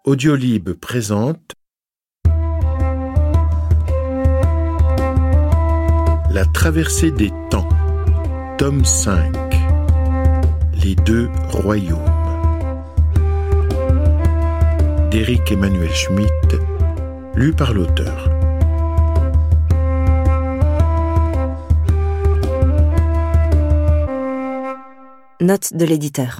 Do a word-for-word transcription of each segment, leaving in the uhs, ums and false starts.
Audiolib présente La traversée des temps, tome cinq, Les deux royaumes, d'Éric Emmanuel Schmitt, lu par l'auteur. Note de l'éditeur.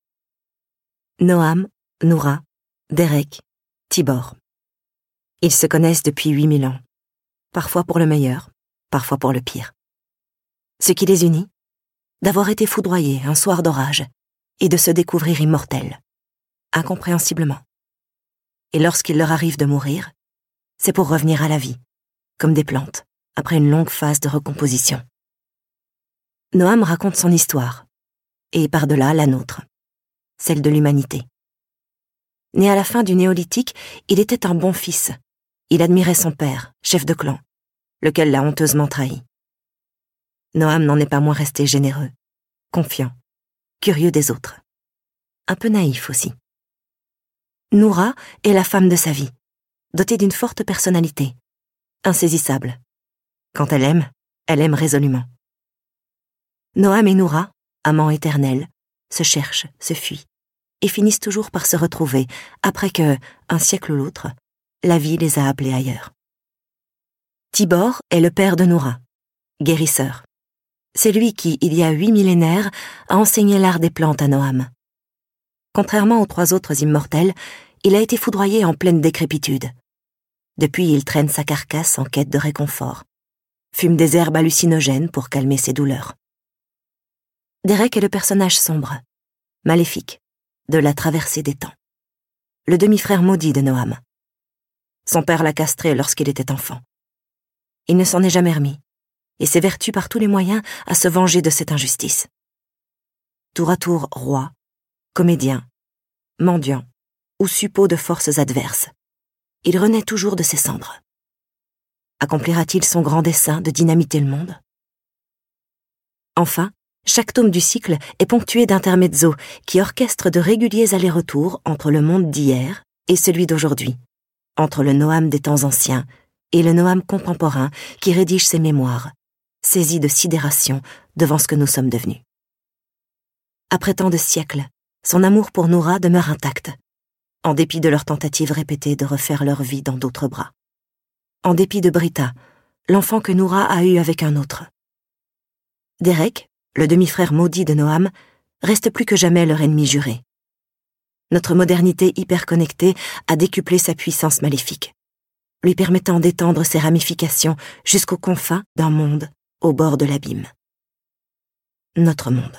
Noam, Noura, Derek, Tibor. Ils se connaissent depuis huit mille ans, parfois pour le meilleur, parfois pour le pire. Ce qui les unit, d'avoir été foudroyés un soir d'orage et de se découvrir immortels, incompréhensiblement. Et lorsqu'il leur arrive de mourir, c'est pour revenir à la vie, comme des plantes, après une longue phase de recomposition. Noam raconte son histoire, et par-delà la nôtre, celle de l'humanité. Né à la fin du néolithique, il était un bon fils. Il admirait son père, chef de clan, lequel l'a honteusement trahi. Noam n'en est pas moins resté généreux, confiant, curieux des autres. Un peu naïf aussi. Noura est la femme de sa vie, dotée d'une forte personnalité, insaisissable. Quand elle aime, elle aime résolument. Noam et Noura, amants éternels, se cherchent, se fuient, et finissent toujours par se retrouver, après que, un siècle ou l'autre, la vie les a appelés ailleurs. Tibor est le père de Noura, guérisseur. C'est lui qui, il y a huit millénaires, a enseigné l'art des plantes à Noam. Contrairement aux trois autres immortels, il a été foudroyé en pleine décrépitude. Depuis, il traîne sa carcasse en quête de réconfort, fume des herbes hallucinogènes pour calmer ses douleurs. Derek est le personnage sombre, maléfique, de la traversée des temps. Le demi-frère maudit de Noam. Son père l'a castré lorsqu'il était enfant. Il ne s'en est jamais remis, et s'évertue par tous les moyens à se venger de cette injustice. Tour à tour roi, comédien, mendiant, ou suppôt de forces adverses, il renaît toujours de ses cendres. Accomplira-t-il son grand dessein de dynamiter le monde? Enfin, chaque tome du cycle est ponctué d'intermezzos qui orchestrent de réguliers allers-retours entre le monde d'hier et celui d'aujourd'hui, entre le Noam des temps anciens et le Noam contemporain qui rédige ses mémoires, saisi de sidération devant ce que nous sommes devenus. Après tant de siècles, son amour pour Noura demeure intact, en dépit de leurs tentatives répétées de refaire leur vie dans d'autres bras. En dépit de Britta, l'enfant que Noura a eu avec un autre. Derek, le demi-frère maudit de Noam, reste plus que jamais leur ennemi juré. Notre modernité hyperconnectée a décuplé sa puissance maléfique, lui permettant d'étendre ses ramifications jusqu'aux confins d'un monde au bord de l'abîme. Notre monde.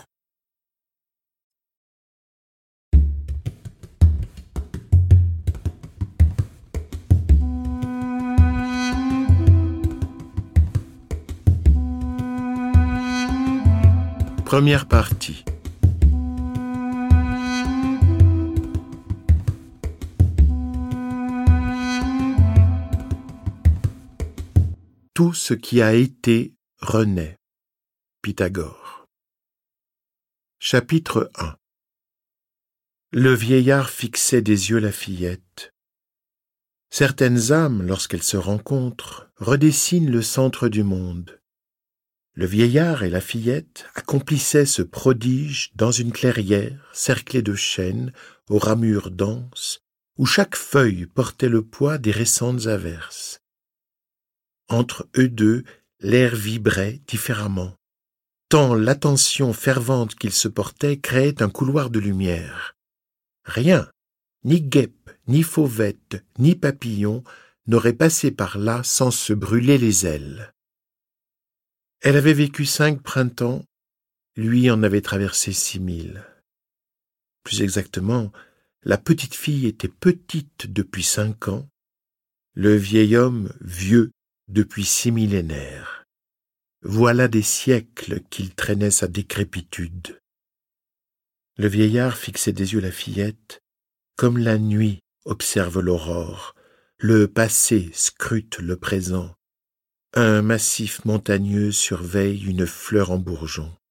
Première partie. Tout ce qui a été renaît. Pythagore. Chapitre un. Le vieillard fixait des yeux la fillette. Certaines âmes, lorsqu'elles se rencontrent, redessinent le centre du monde. Le vieillard et la fillette accomplissaient ce prodige dans une clairière cerclée de chênes aux ramures denses, où chaque feuille portait le poids des récentes averses. Entre eux deux, l'air vibrait différemment, tant l'attention fervente qu'ils se portaient créait un couloir de lumière. Rien, ni guêpe, ni fauvette, ni papillon, n'aurait passé par là sans se brûler les ailes. Elle avait vécu cinq printemps, lui en avait traversé six mille. Plus exactement, la petite fille était petite depuis cinq ans, le vieil homme vieux depuis six millénaires. Voilà des siècles qu'il traînait sa décrépitude. Le vieillard fixait des yeux la fillette, comme la nuit observe l'aurore, le passé scrute le présent. Un massif montagneux surveille une fleur en bourgeon.